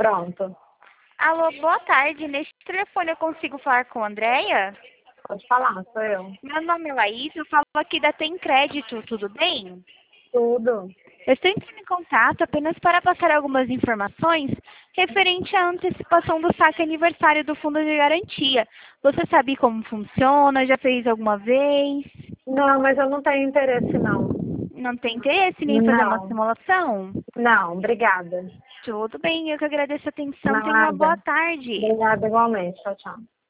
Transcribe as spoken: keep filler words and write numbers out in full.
Pronto. Alô, boa tarde. Neste telefone eu consigo falar com a Andréia? Pode falar, sou eu. Meu nome é Laís, eu falo aqui da Tem Crédito, tudo bem? Tudo. Eu estou entrando em contato apenas para passar algumas informações referente à antecipação do saque aniversário do Fundo de Garantia. Você sabe como funciona? Já fez alguma vez? Não, mas eu não tenho interesse, não. Não tem interesse em fazer uma Não. simulação? Não, obrigada. Tudo bem, eu que agradeço a atenção. Tenha uma boa Nada. tarde. Obrigada igualmente. Tchau, tchau.